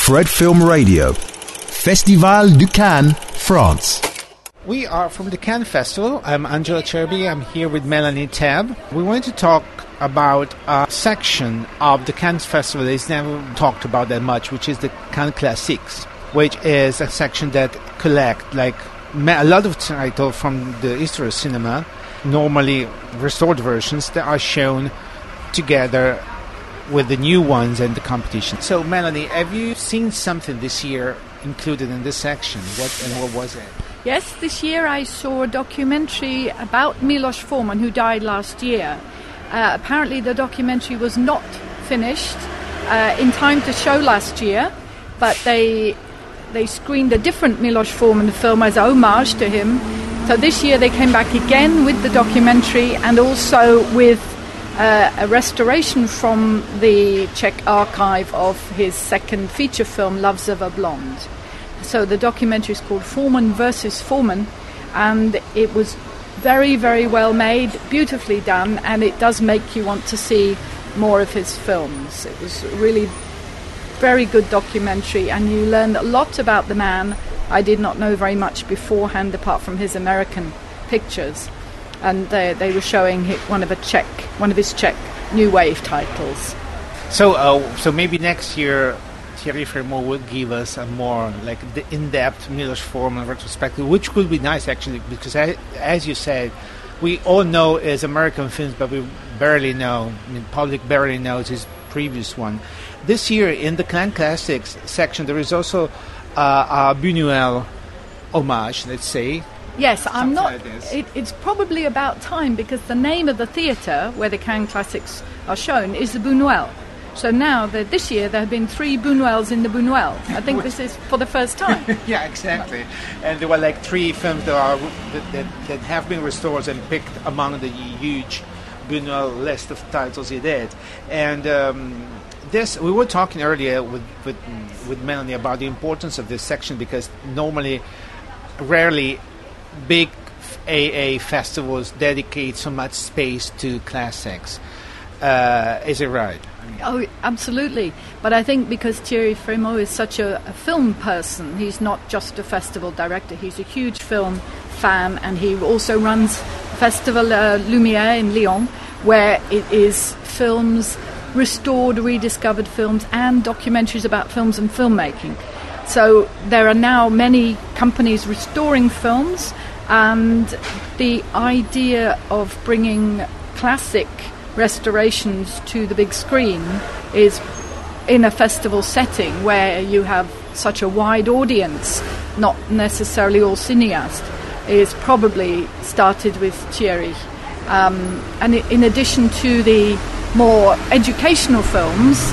Fred Film Radio. Festival du Cannes, France. We are from the Cannes Festival. I'm Angela Cherby. I'm here with Melanie Tabb. We wanted to talk about a section of the Cannes Festival that is never talked about that much, which is the Cannes Classiques, which is a section that collects a lot of titles from the history of cinema, normally restored versions that are shown together with the new ones and the competition. So, Melanie, have you seen something this year included in this section? What was it? Yes, this year I saw a documentary about Milos Forman, who died last year. Apparently the documentary was not finished in time to show last year, but they screened a different Milos Forman film as a homage to him. So this year they came back again with the documentary and also with a restoration from the Czech archive of his second feature film, Loves of a Blonde. So the documentary is called Forman versus Forman, and it was very, very well made, beautifully done, and it does make you want to see more of his films. It was really very good documentary, and you learned a lot about the man. I did not know very much beforehand, apart from his American pictures, and they were showing one of his Czech new wave titles. So maybe next year Thierry Frémaux will give us a more the in-depth Milos Forman retrospective, which could be nice actually, because as you said, we all know his American films, but we barely know. Public barely knows his previous one. This year in the Cannes Classics section, there is also a Buñuel homage, let's say. Yes, I'm not. Like it's probably about time, because the name of the theatre where the Cannes Classics are shown is the Buñuel. So now, this year, there have been 3 Buñuels in the Buñuel. I think this is for the first time. Yeah, exactly. And there were 3 films that have been restored and picked among the huge Buñuel list of titles he did. And we were talking earlier with Melanie about the importance of this section, because rarely big AA festivals dedicate so much space to classics. Is it right? Oh, absolutely. But I think because Thierry Frémaux is such a film person, he's not just a festival director, he's a huge film fan, and he also runs Festival Lumière in Lyon, where it is films, restored, rediscovered films, and documentaries about films and filmmaking. So there are now many companies restoring films, and the idea of bringing classic restorations to the big screen is in a festival setting where you have such a wide audience, not necessarily all cineasts, is probably started with Thierry. And in addition to the more educational films,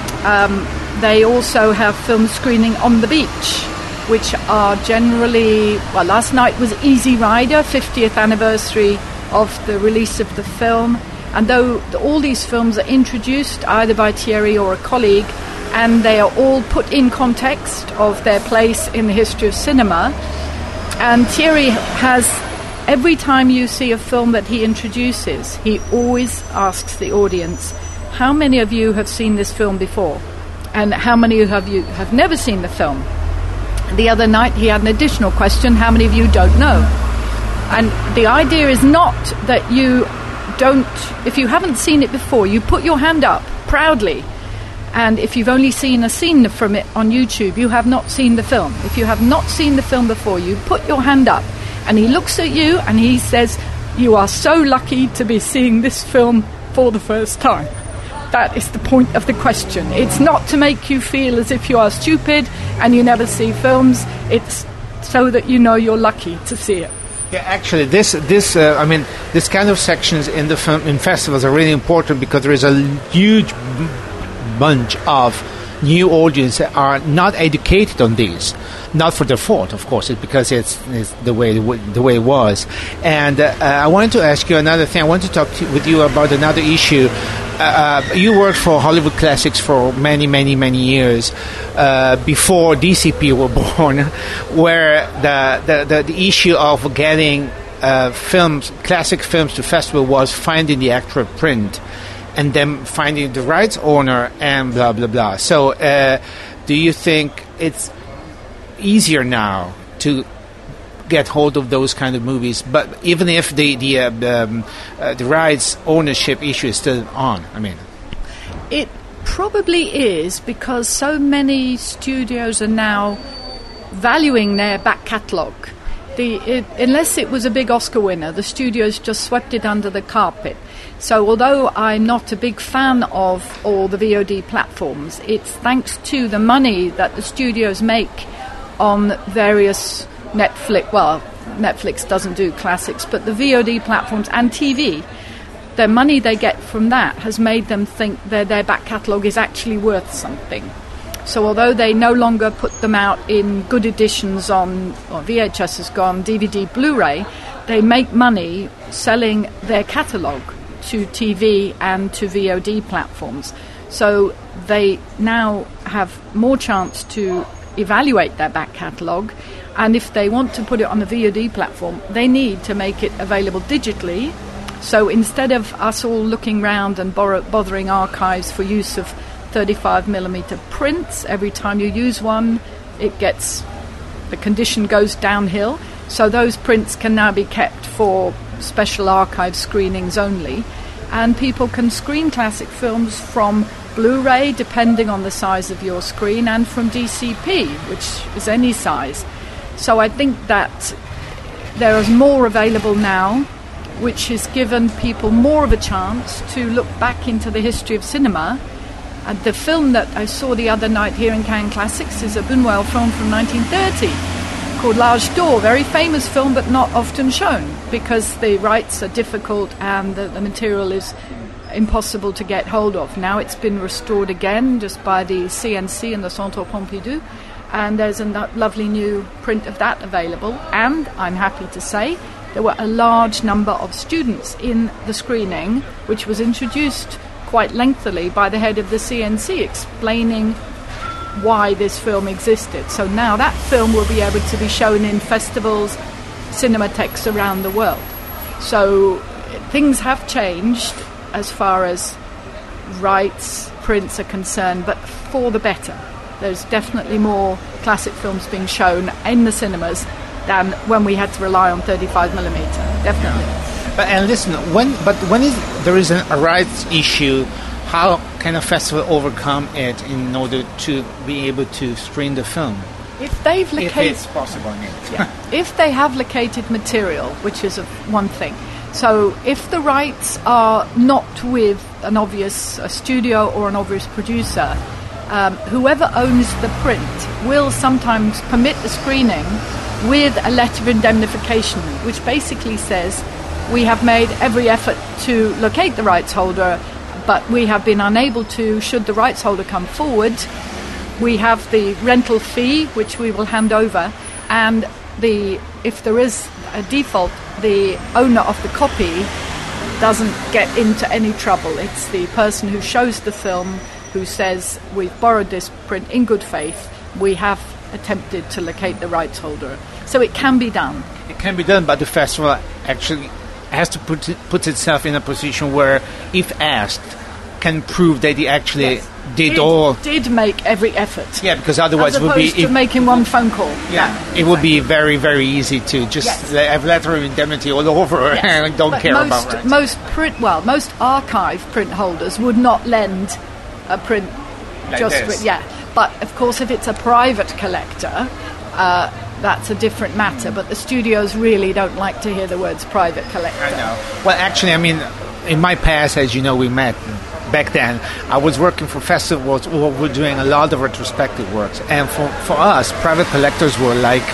they also have film screening on the beach, which are generally, last night was Easy Rider, 50th anniversary of the release of the film. And though all these films are introduced either by Thierry or a colleague, and they are all put in context of their place in the history of cinema, and Thierry has, every time you see a film that he introduces, he always asks the audience, how many of you have seen this film before? And how many of you have never seen the film? The other night he had an additional question, how many of you don't know? And the idea is not that you don't, if you haven't seen it before, you put your hand up proudly, and if you've only seen a scene from it on YouTube, you have not seen the film. If you have not seen the film before, you put your hand up, and he looks at you and he says, you are so lucky to be seeing this film for the first time. That is the point of the question. It's not to make you feel as if you are stupid and you never see films. It's so that you know you're lucky to see it. Yeah, actually, this kind of sections in the film in festivals are really important, because there is a huge bunch of new audience that are not educated on these, not for their fault, of course, because it's the way it was. And I wanted to ask you another thing. I want to talk with you about another issue. You worked for Hollywood Classics for many, many, many years before DCP were born, where the issue of getting classic films to festival was finding the actual print, and then finding the rights owner, and blah blah blah. So do you think it's easier now to get hold of those kind of movies, but even if the rights ownership issue is still on? I mean, it probably is, because so many studios are now valuing their back catalogue. Unless it was a big Oscar winner, the studios just swept it under the carpet. So although I'm not a big fan of all the VOD platforms, it's thanks to the money that the studios make on various Netflix doesn't do classics, but the VOD platforms and TV, the money they get from that has made them think that their back catalogue is actually worth something. So although they no longer put them out in good editions on VHS is gone, DVD, Blu-ray, they make money selling their catalogue to TV and to VOD platforms. So they now have more chance to evaluate their back catalogue, and if they want to put it on a VOD platform, they need to make it available digitally. So instead of us all looking round and bothering archives for use of 35mm prints, every time you use one, the condition goes downhill. So those prints can now be kept for special archive screenings only, and people can screen classic films from Blu-ray, depending on the size of your screen, and from DCP, which is any size. So I think that there is more available now, which has given people more of a chance to look back into the history of cinema. And the film that I saw the other night here in Cannes Classics is a Buñuel film from 1930 called L'Âge d'Or, very famous film but not often shown because the rights are difficult and the material is impossible to get hold of. Now it's been restored again just by the CNC and the Centre Pompidou, and there's a lovely new print of that available. And I'm happy to say there were a large number of students in the screening, which was introduced quite lengthily by the head of the CNC, explaining why this film existed. So now that film will be able to be shown in festivals, cinematheques around the world. So things have changed as far as rights, prints are concerned, but for the better. There's definitely more classic films being shown in the cinemas than when we had to rely on 35mm. Definitely. And listen, when there is a rights issue, how can a festival overcome it in order to be able to screen the film? If it's possible, I mean. Yeah. If they have located material, which is one thing. So if the rights are not with an obvious studio or an obvious producer, whoever owns the print will sometimes permit the screening with a letter of indemnification, which basically says, we have made every effort to locate the rights holder, but we have been unable to. Should the rights holder come forward, we have the rental fee, which we will hand over, and if there is a default, the owner of the copy doesn't get into any trouble. It's the person who shows the film who says, we've borrowed this print in good faith, we have attempted to locate the rights holder. So it can be done. It can be done, but the festival actually has to put itself in a position where, if asked, can prove that he actually did make every effort. Yeah, because otherwise as it would be to making one phone call. Yeah, it would be very, very easy to just have letter of indemnity all over and don't care about rights. Most archive print holders would not lend a print like just this. But of course, if it's a private collector, that's a different matter. But the studios really don't like to hear the words private collector. I know. Well, actually, I mean, in my past, as you know, we met back then. I was working for festivals who were doing a lot of retrospective works, and for us, private collectors were like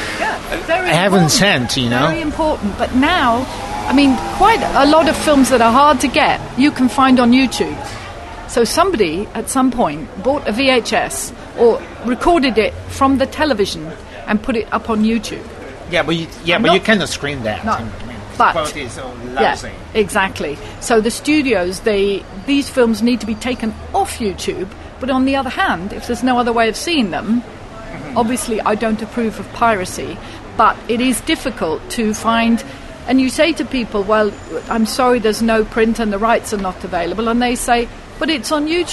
heaven sent, you know. Very important. But now, I mean, quite a lot of films that are hard to get, you can find on YouTube. So somebody at some point bought a VHS or recorded it from the television and put it up on YouTube. But you cannot screen that. No. I mean, But the quality is so lousy. Yeah, exactly. So the studios, these films need to be taken off YouTube. But on the other hand, if there's no other way of seeing them, obviously I don't approve of piracy. But it is difficult to find. And you say to people, well, I'm sorry, there's no print and the rights are not available. And they say, but it's on YouTube.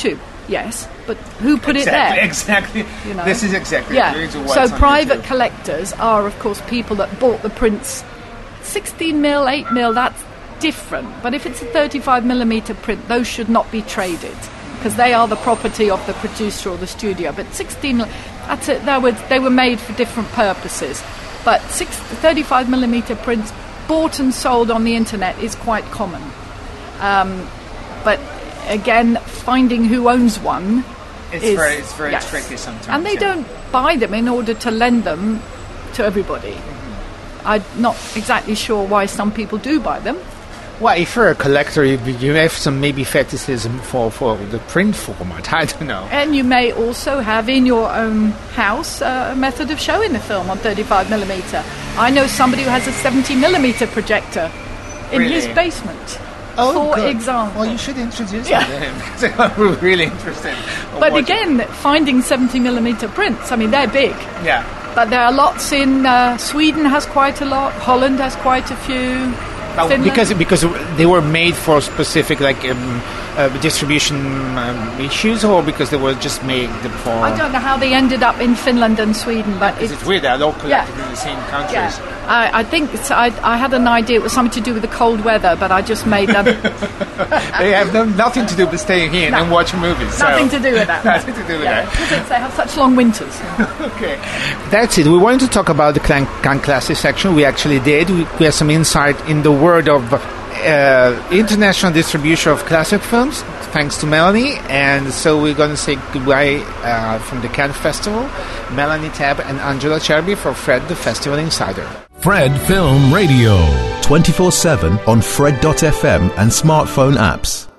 Yes, but who put it there? Exactly. You know? This is exactly Yeah. the reason why So it's on private YouTube. collectors are, of course, people that bought the prints 16 mil, 8 mil. That's different. But if it's a 35 millimeter print, those should not be traded because they are the property of the producer or the studio. But 16 mil, that's it. They were made for different purposes. But 35 millimeter prints bought and sold on the internet is quite common. But again, finding who owns one It's very tricky sometimes. And they don't buy them in order to lend them to everybody. I'm not exactly sure why some people do buy them. Well, if you're a collector, you have some maybe fetishism for the print format. I don't know. And you may also have in your own house a method of showing the film on 35 millimeter. I know somebody who has a 70 millimeter projector in his basement. For good. example. Well, you should introduce me to him. I'm really interested. But again, finding 70 millimeter prints, I mean, they're big. Yeah. But there are lots in Sweden has quite a lot. Holland has quite a few. Finland. Because they were made for specific distribution issues, or because they were just made for. I don't know how they ended up in Finland and Sweden, but it's weird. They're all collected in the same countries. Yeah. I think I had an idea it was something to do with the cold weather, but I just made them. They have nothing to do with staying here and watching movies. Nothing to do with that. Nothing to do with that. Because they have such long winters. Okay. That's it. We wanted to talk about the Cannes Classic section. We actually did. We have some insight in the world of international distribution of classic films, thanks to Melanie. And so we're going to say goodbye from the Cannes Festival. Melanie Tabb and Angela Cherby for Fred, the Festival Insider. Fred Film Radio. 24/7 on Fred.fm and smartphone apps.